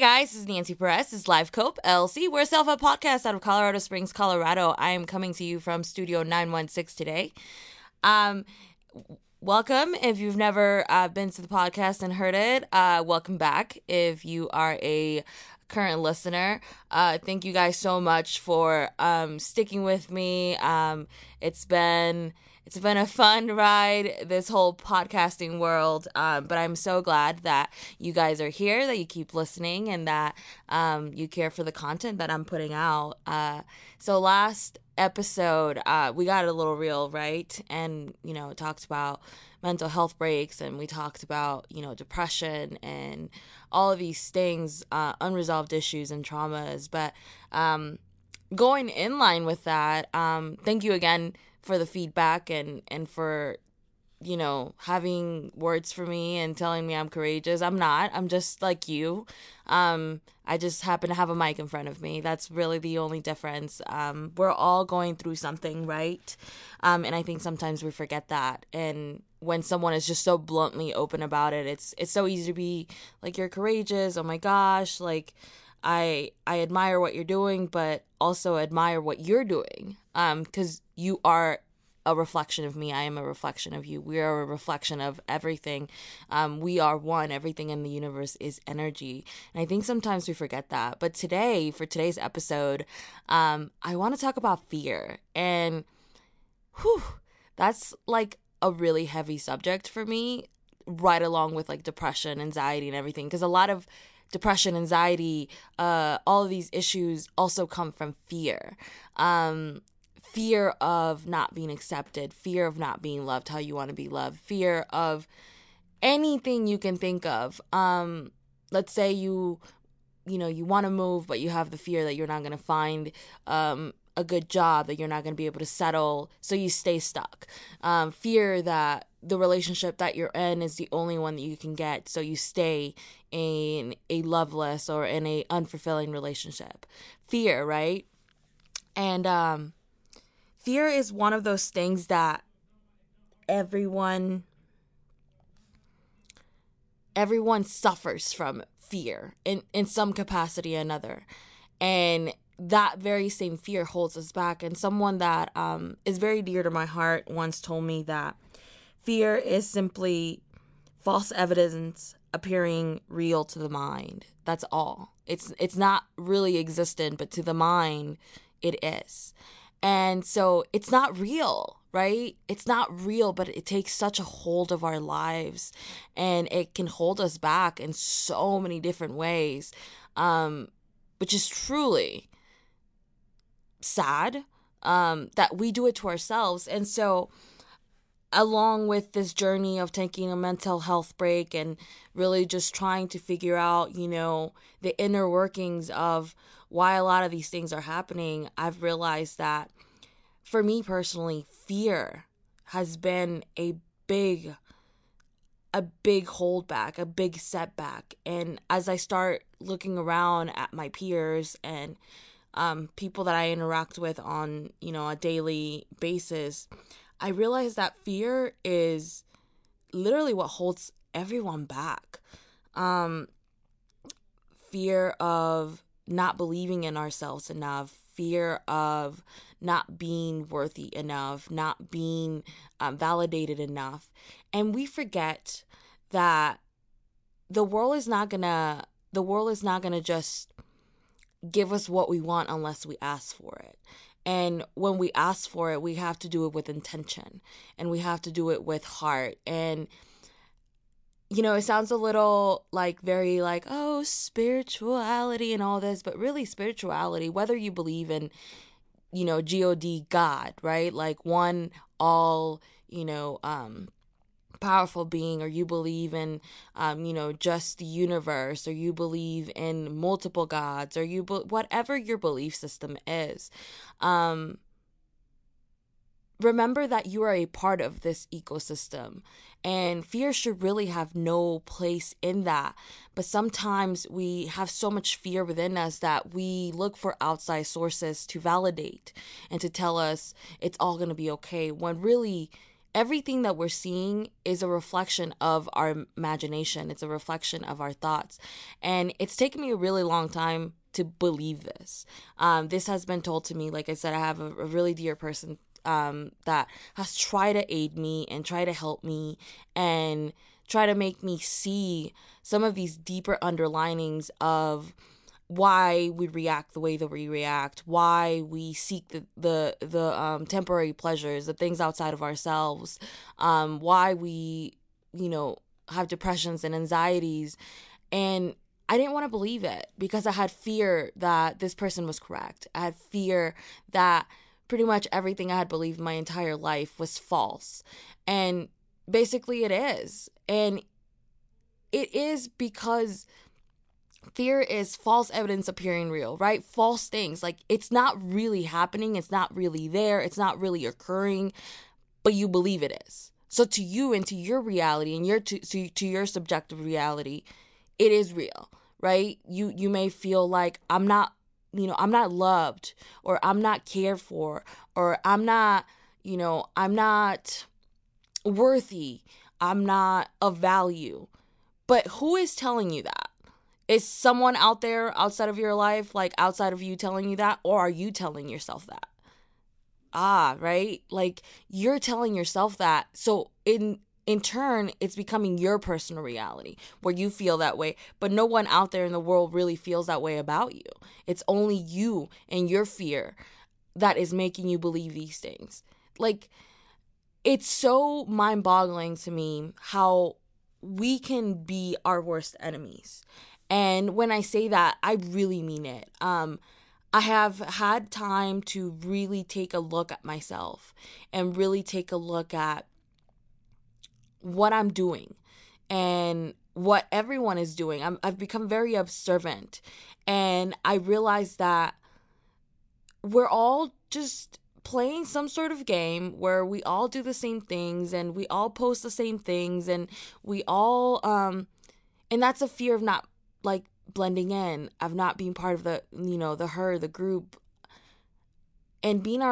guys, this is Nancy Perez. This is Live Cope LC. We're a self-help podcast out of Colorado Springs, Colorado. I am coming to you from Studio 916 today. Welcome. If you've never been to the podcast and heard it, welcome back. If you are a current listener, thank you guys so much for sticking with me. It's been a fun ride, this whole podcasting world, but I'm so glad that you guys are here, that you keep listening, and that you care for the content that I'm putting out. So last episode, we got a little real, right? And, it talked about mental health breaks, and we talked about, depression and all of these things, unresolved issues and traumas. But going in line with that, thank you again for the feedback and for, having words for me and telling me I'm courageous. I'm not. I'm just like you. I just happen to have a mic in front of me. That's really the only difference. We're all going through something, right? And I think sometimes we forget that. And when someone is just so bluntly open about it, it's so easy to be like, you're courageous. Oh my gosh. Like, I admire what you're doing, but also admire what you're doing. Because you are a reflection of me. I am a reflection of you. We are a reflection of everything. We are one. Everything in the universe is energy. And I think sometimes we forget that. But today, for today's episode, I want to talk about fear. And that's like a really heavy subject for me, right along with like depression, anxiety, and everything. Because a lot of depression, anxiety, all of these issues also come from fear. Fear of not being accepted, fear of not being loved how you want to be loved, fear of anything you can think of. Let's say you want to move, but you have the fear that you're not going to find a good job, that you're not going to be able to settle, so you stay stuck. Fear that the relationship that you're in is the only one that you can get, so you stay in a loveless or in a unfulfilling relationship. Fear, right? And fear is one of those things that everyone suffers from fear in some capacity or another. And that very same fear holds us back. And someone that is very dear to my heart once told me that fear is simply false evidence appearing real to the mind. That's all. It's not really existent, but to the mind, it is. And so it's not real, right? It's not real, but it takes such a hold of our lives, and it can hold us back in so many different ways, which is truly sad, that we do it to ourselves. And so along with this journey of taking a mental health break and really just trying to figure out, the inner workings of why a lot of these things are happening, I've realized that for me personally, fear has been a big holdback, a big setback. And as I start looking around at my peers and people that I interact with on, a daily basis, I realize that fear is literally what holds everyone back. Fear of not believing in ourselves enough, fear of not being worthy enough, not being validated enough. And we forget that the world is not gonna just give us what we want unless we ask for it. And when we ask for it, we have to do it with intention, and we have to do it with heart. And it sounds a little very oh, spirituality and all this, but really spirituality, whether you believe in, God, God, right? Like one all, powerful being, or you believe in, just the universe, or you believe in multiple gods, or whatever your belief system is. Remember that you are a part of this ecosystem, and fear should really have no place in that. But sometimes we have so much fear within us that we look for outside sources to validate and to tell us it's all going to be okay, when really everything that we're seeing is a reflection of our imagination. It's a reflection of our thoughts. And it's taken me a really long time to believe this. This has been told to me. Like I said, I have a really dear person that has tried to aid me and try to help me and try to make me see some of these deeper underlinings of why we react the way that we react, why we seek the temporary pleasures, the things outside of ourselves, why we, have depressions and anxieties. And I didn't want to believe it because I had fear that this person was correct. I had fear that pretty much everything I had believed my entire life was false. And basically it is. And it is because fear is false evidence appearing real, right? False things. Like, it's not really happening. It's not really there. It's not really occurring, but you believe it is. So to you and to your reality and to your subjective reality, it is real, right? You may feel like I'm not loved, or I'm not cared for, or I'm not worthy. I'm not of value. But who is telling you that? Is someone out there outside of your life, like outside of you, telling you that? Or are you telling yourself that? Right? Like, you're telling yourself that. So in turn, it's becoming your personal reality where you feel that way. But no one out there in the world really feels that way about you. It's only you and your fear that is making you believe these things. Like, it's so mind-boggling to me how we can be our worst enemies. And when I say that, I really mean it. I have had time to really take a look at myself and really take a look at what I'm doing and what everyone is doing. I've become very observant, and I realize that we're all just playing some sort of game where we all do the same things and we all post the same things, and we all and that's a fear of not, like, blending in, of not being part of the herd, the group, and being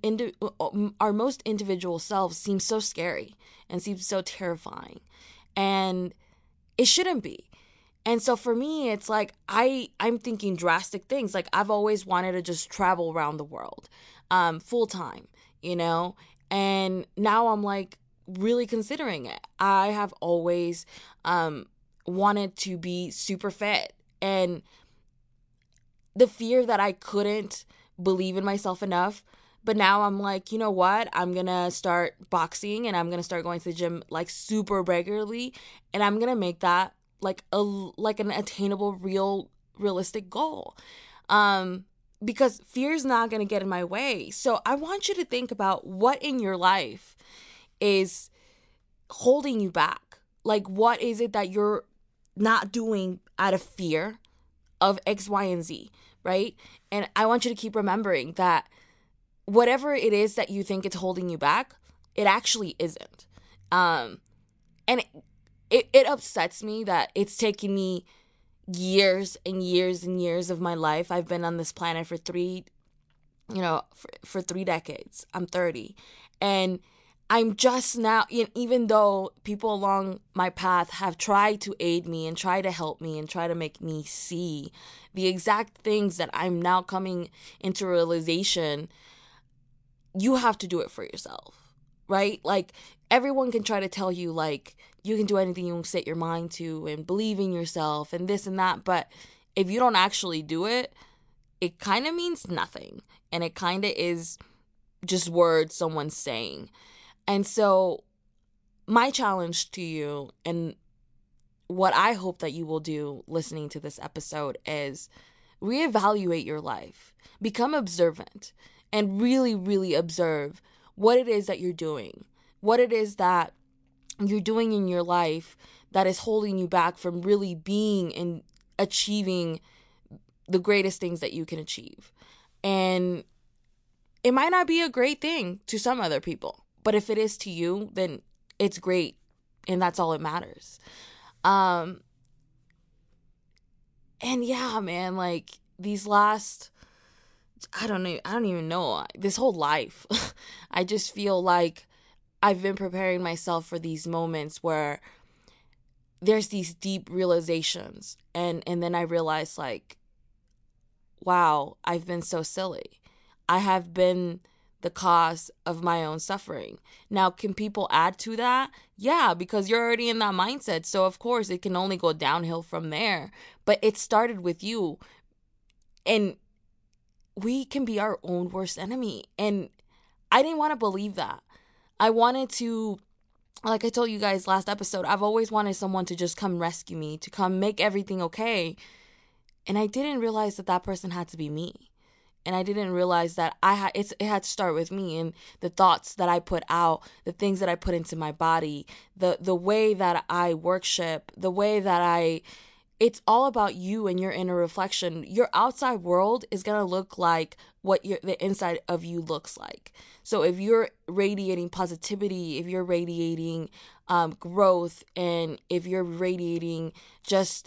our most individual selves seems so scary and seems so terrifying, and it shouldn't be. And so for me, it's like I'm thinking drastic things. Like, I've always wanted to just travel around the world full time, and now I'm like really considering it. I have always wanted to be super fit, and the fear that I couldn't believe in myself enough. But now I'm like, you know what? I'm going to start boxing, and I'm going to start going to the gym like super regularly, and I'm going to make that like an attainable, realistic goal. Because fear's not going to get in my way. So I want you to think about what in your life is holding you back. Like, what is it that you're not doing out of fear of X, Y, and Z, right? And I want you to keep remembering that whatever it is that you think it's holding you back, it actually isn't. And it upsets me that it's taken me years and years and years of my life. I've been on this planet for three decades. I'm 30. And I'm just now, even though people along my path have tried to aid me and try to help me and try to make me see the exact things that I'm now coming into realization, you have to do it for yourself, right? Like, everyone can try to tell you, like, you can do anything you set your mind to and believe in yourself and this and that. But if you don't actually do it, it kind of means nothing. And it kind of is just words someone's saying. And so my challenge to you, and what I hope that you will do listening to this episode, is reevaluate your life. Become observant and really, really observe what it is that you're doing, what it is that you're doing in your life that is holding you back from really being and achieving the greatest things that you can achieve. And it might not be a great thing to some other people, but if it is to you, then it's great, and that's all that matters. And yeah, man, like, these last, I don't even know, this whole life, I just feel like I've been preparing myself for these moments where there's these deep realizations, and then I realize, like, wow, I've been so silly. I have been the cause of my own suffering. Now, can people add to that? Yeah, because you're already in that mindset. So, of course, it can only go downhill from there. But it started with you. And we can be our own worst enemy. And I didn't want to believe that. I wanted to, like I told you guys last episode, I've always wanted someone to just come rescue me, to come make everything okay. And I didn't realize that that person had to be me. And I didn't realize that it had to start with me and the thoughts that I put out, the things that I put into my body, the way that I worship, the way that it's all about you and your inner reflection. Your outside world is going to look like what the inside of you looks like. So if you're radiating positivity, if you're radiating growth, and if you're radiating just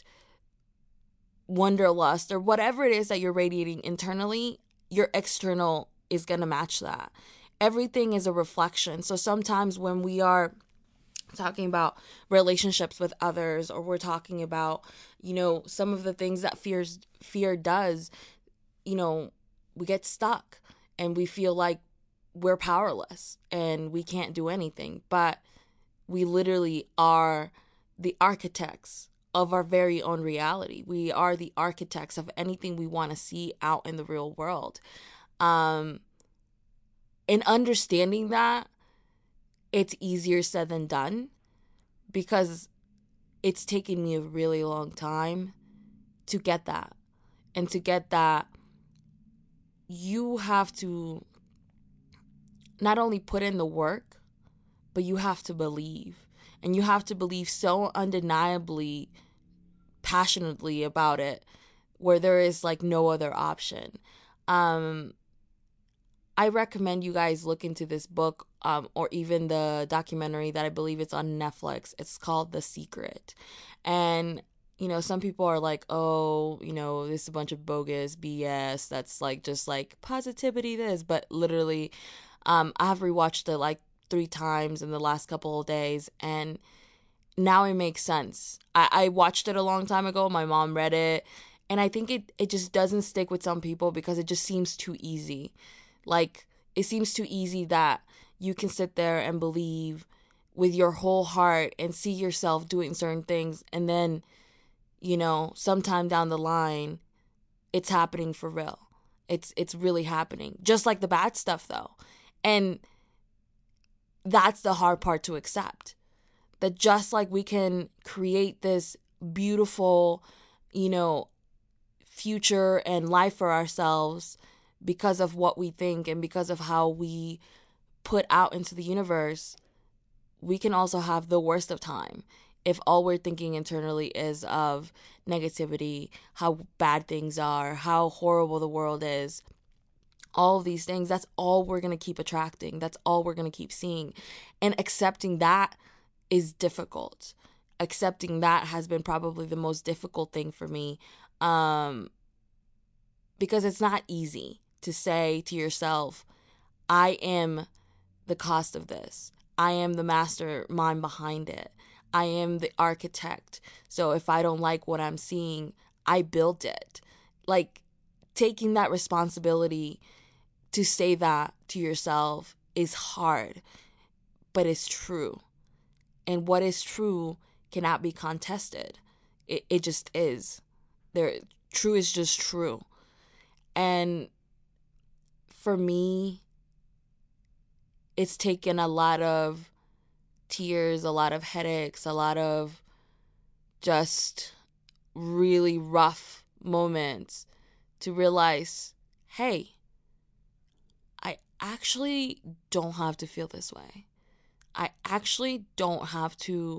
wanderlust or whatever it is that you're radiating internally, your external is going to match that. Everything is a reflection. So sometimes when we are talking about relationships with others, or we're talking about, some of the things that fear does, we get stuck and we feel like we're powerless and we can't do anything. But we literally are the architects of our very own reality. We are the architects of anything we want to see out in the real world. And understanding that, it's easier said than done, because it's taken me a really long time to get that. And to get that, you have to not only put in the work, but you have to believe. And you have to believe so undeniably, passionately about it, where there is like no other option. I recommend you guys look into this book, or even the documentary that I believe it's on Netflix. It's called The Secret. And, some people are like, oh, this is a bunch of bogus BS. That's like, just like positivity this. But literally, I have rewatched it like 3 times in the last couple of days. And now it makes sense. I watched it a long time ago. My mom read it. And I think it just doesn't stick with some people because it just seems too easy. Like, it seems too easy that you can sit there and believe with your whole heart and see yourself doing certain things. And then, sometime down the line, it's happening for real. It's really happening. Just like the bad stuff, though. And that's the hard part to accept. That just like we can create this beautiful, future and life for ourselves because of what we think and because of how we put out into the universe, we can also have the worst of time if all we're thinking internally is of negativity, how bad things are, how horrible the world is. All of these things, that's all we're going to keep attracting. That's all we're going to keep seeing. And accepting that is difficult. Accepting that has been probably the most difficult thing for me, because it's not easy to say to yourself, I am the cost of this. I am the mastermind behind it. I am the architect. So if I don't like what I'm seeing, I built it. Like, taking that responsibility to say that to yourself is hard, but it's true. And what is true cannot be contested. It just is. True is just true. And for me, it's taken a lot of tears, a lot of headaches, a lot of just really rough moments to realize, hey, I actually don't have to feel this way. I actually don't have to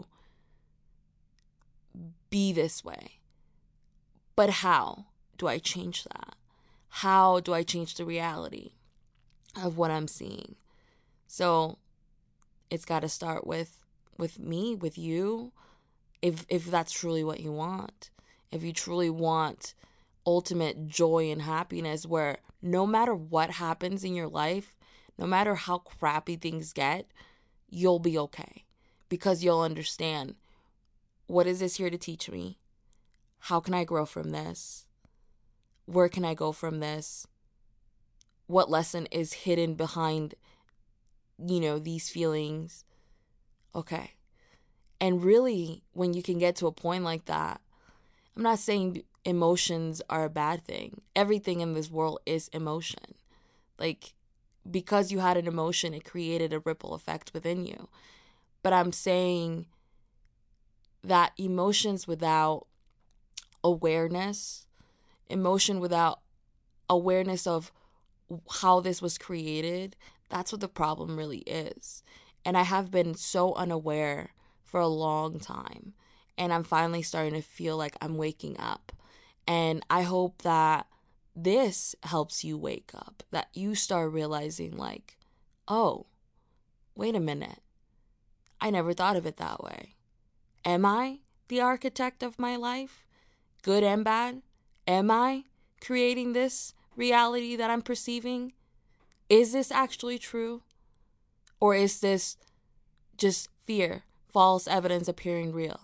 be this way. But how do I change that? How do I change the reality of what I'm seeing? So it's got to start with me, with you, if that's truly what you want. If you truly want ultimate joy and happiness, where no matter what happens in your life, no matter how crappy things get, you'll be okay, because you'll understand, what is this here to teach me? How can I grow from this? Where can I go from this? What lesson is hidden behind, these feelings? Okay. And really, when you can get to a point like that, I'm not saying emotions are a bad thing. Everything in this world is emotion. Like, because you had an emotion, it created a ripple effect within you. But I'm saying that emotions without awareness, emotion without awareness of how this was created, that's what the problem really is. And I have been so unaware for a long time. And I'm finally starting to feel like I'm waking up. And I hope that this helps you wake up, that you start realizing, like, oh, wait a minute. I never thought of it that way. Am I the architect of my life? Good and bad? Am I creating this reality that I'm perceiving? Is this actually true? Or is this just fear, false evidence appearing real?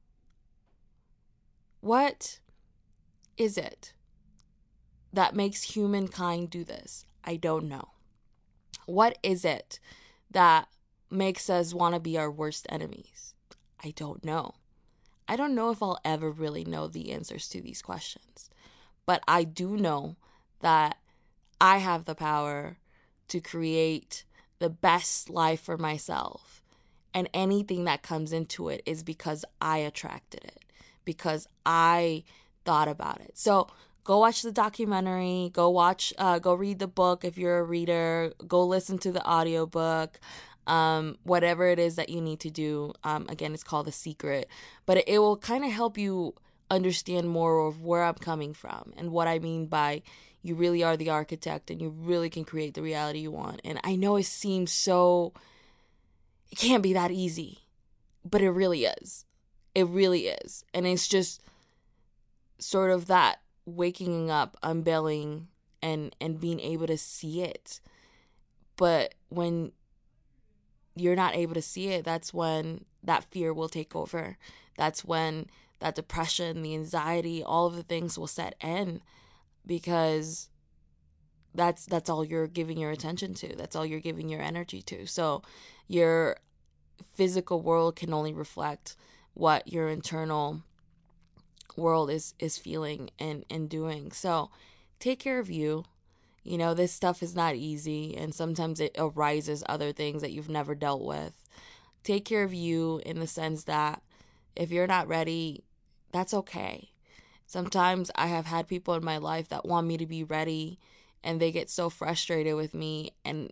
What is it that makes humankind do this? I don't know. What is it that makes us want to be our worst enemies? I don't know. I don't know if I'll ever really know the answers to these questions. But I do know that I have the power to create the best life for myself. And anything that comes into it is because I attracted it, because I thought about it. So go watch the documentary, go read the book if you're a reader, go listen to the audiobook, whatever it is that you need to do. Again, it's called The Secret, but it will kind of help you understand more of where I'm coming from and what I mean by you really are the architect and you really can create the reality you want. And I know it seems so, it can't be that easy, but it really is. It really is. And it's just sort of that waking up, unveiling, and being able to see it. But when you're not able to see it, that's when that fear will take over. That's when that depression, the anxiety, all of the things will set in, because that's all you're giving your attention to. That's all you're giving your energy to. So your physical world can only reflect what your internal world is feeling and doing. So take care of you. This stuff is not easy, and sometimes it arises other things that you've never dealt with. Take care of you in the sense that if you're not ready, that's okay. Sometimes I have had people in my life that want me to be ready, and they get so frustrated with me, and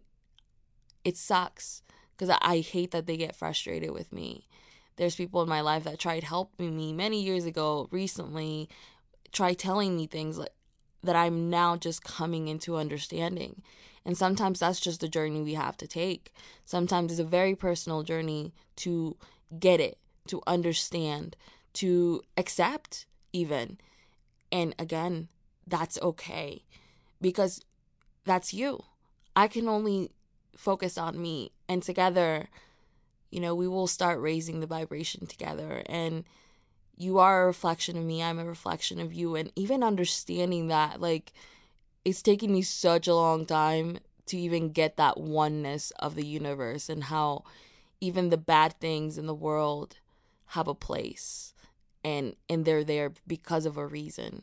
it sucks because I hate that they get frustrated with me. There's people in my life that tried helping me many years ago, recently, tried telling me things like that I'm now just coming into understanding. And sometimes that's just the journey we have to take. Sometimes it's a very personal journey to get it, to understand, to accept even. And again, that's okay, because that's you. I can only focus on me, and together, we will start raising the vibration together. And you are a reflection of me, I'm a reflection of you. And even understanding that, like, it's taken me such a long time to even get that oneness of the universe, and how even the bad things in the world have a place, and they're there because of a reason.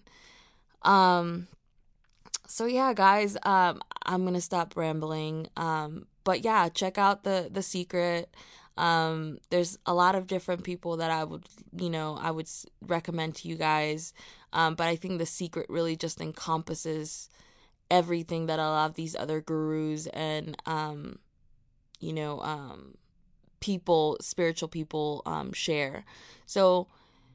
So yeah, guys, I'm gonna stop rambling. But yeah, check out the Secret. There's a lot of different people that I would recommend to you guys. But I think The Secret really just encompasses everything that a lot of these other gurus and people, spiritual people, share. So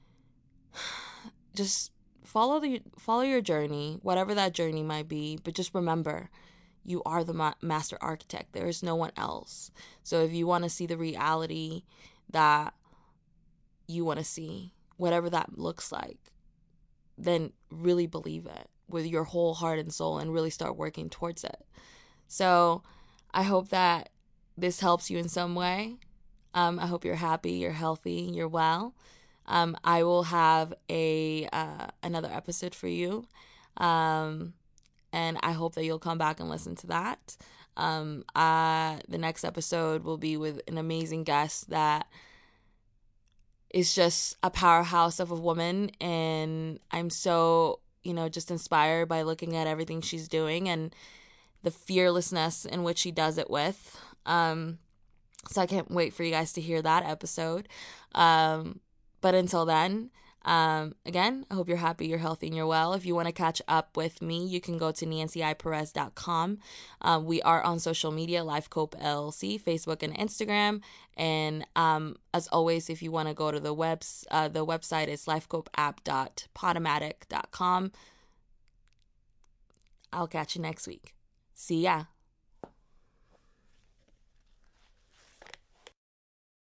just follow your journey, whatever that journey might be. But just remember, you are the master architect. There is no one else. So if you want to see the reality that you want to see, whatever that looks like, then really believe it with your whole heart and soul, and really start working towards it. So I hope that this helps you in some way. I hope you're happy, you're healthy, you're well. I will have another episode for you. And I hope that you'll come back and listen to that. The next episode will be with an amazing guest that is just a powerhouse of a woman, and I'm so, just inspired by looking at everything she's doing and the fearlessness in which she does it with. So I can't wait for you guys to hear that episode. But until then, again, I hope you're happy, you're healthy, and you're well. If you want to catch up with me, you can go to NancyIPerez.com. We are on social media, LifeCope LLC, Facebook and Instagram. And as always, if you want to go to the website is lifecopeapp.podomatic.com. I'll catch you next week. See ya.